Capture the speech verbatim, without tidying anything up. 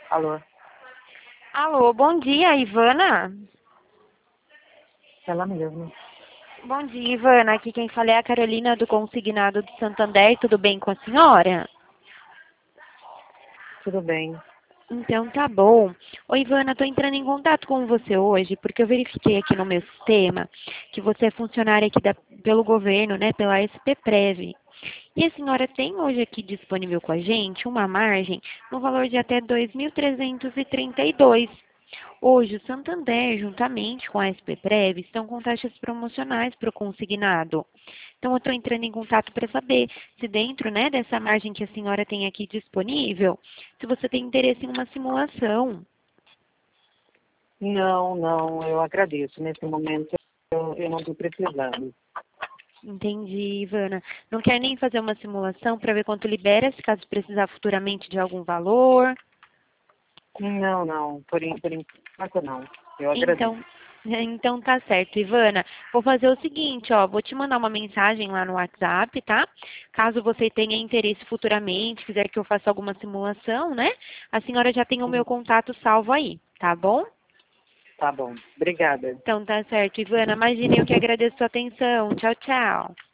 Alô, Alô, bom dia, Ivana. ela mesma. Bom dia, Ivana. Aqui quem fala é a Carolina do Consignado de Santander. Tudo bem com a senhora? Tudo bem? Então tá bom. Oi, Ivana, estou entrando em contato com você hoje porque eu verifiquei aqui no meu sistema que você é funcionária aqui da- pelo governo, né, pela S P Prev. E a senhora tem hoje aqui disponível com a gente uma margem no valor de até dois mil trezentos e trinta e dois. Hoje, o Santander, juntamente com a S P Prev, estão com taxas promocionais para o consignado. Então, eu estou entrando em contato para saber se dentro, né, dessa margem que a senhora tem aqui disponível, se você tem interesse em uma simulação. Não, não, eu agradeço. Nesse momento eu, eu não estou precisando. Entendi, Ivana. Não quer nem fazer uma simulação para ver quanto libera, se caso precisar futuramente de algum valor? Não, não, por, en- por enquanto não. Eu agradeço. Então, então tá certo, Ivana. Vou fazer o seguinte, ó, vou te mandar uma mensagem lá no WhatsApp, tá? Caso você tenha interesse futuramente, quiser que eu faça alguma simulação, né? A senhora já tem o meu contato salvo aí, tá bom? Tá bom. Obrigada. Então tá certo, Ivana. Imagine eu que agradeço a sua atenção. Tchau, tchau.